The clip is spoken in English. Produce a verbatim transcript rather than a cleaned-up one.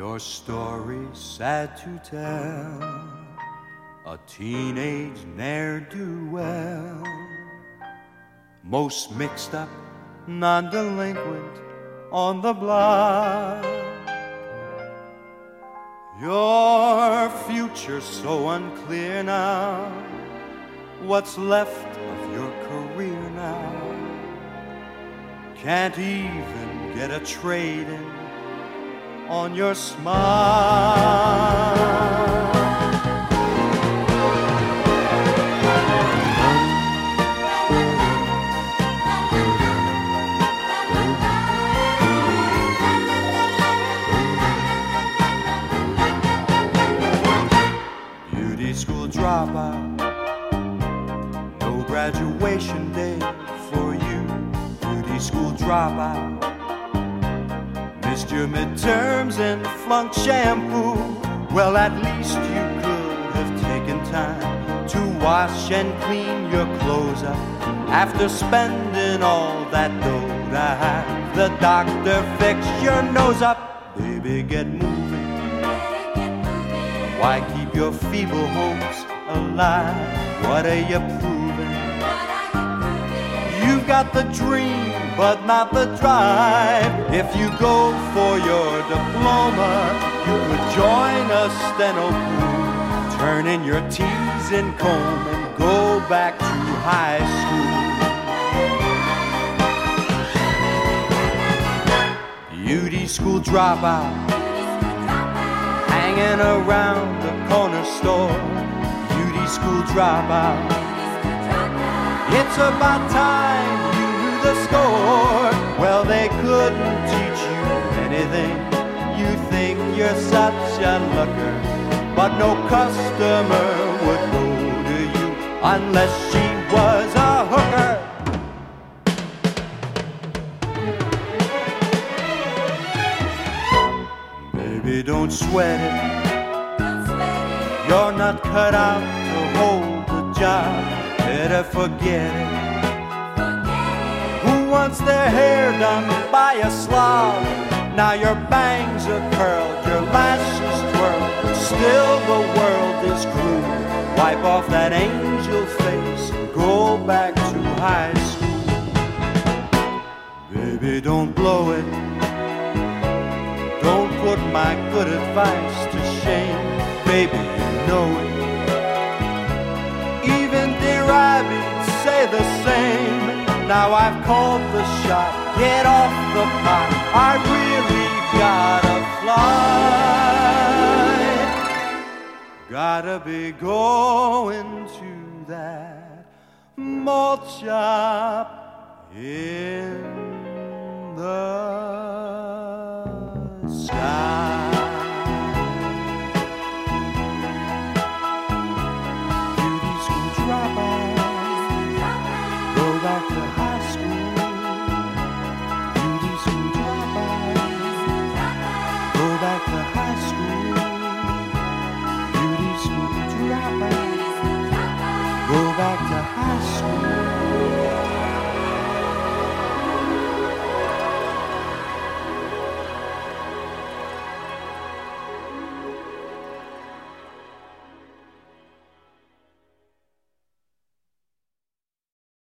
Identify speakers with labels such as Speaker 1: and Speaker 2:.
Speaker 1: Your story's sad to tell, a teenage ne'er-do-well, most mixed up, non-delinquent on the block. Your future's so unclear now, what's left of your career now? Can't even get a trade-in on your smile. Beauty school dropout, no graduation day for you. Beauty school dropout, missed your midterms and flunked shampoo. Well, at least you could have taken time to wash and clean your clothes up after spending all that dough to have the doctor fix your nose up. Baby, get moving. Why keep your feeble hopes alive? What are you proving? You've got the dream, but not the drive. If you go for your diploma, you could join a steno crew, turn in your T's and comb and go back to high school. Beauty school dropout, hanging around the corner store. Beauty school dropout, it's about time you knew the score. Well, they couldn't teach you anything. You think you're such a looker, but no customer would go to you unless she was a hooker. Baby, don't sweat it. You're not cut out to hold the job. Better forget it. Who wants their hair done by a slob? Now your bangs are curled, your lashes twirled. Still the world is cruel. Wipe off that angel face, go back to high school. Baby, don't blow it. Don't put my good advice to shame. Baby, you know it. Even dear Abby'd say the same. Now I've called the shot, get off the pot. I really gotta fly. Gotta be going to that malt shop in the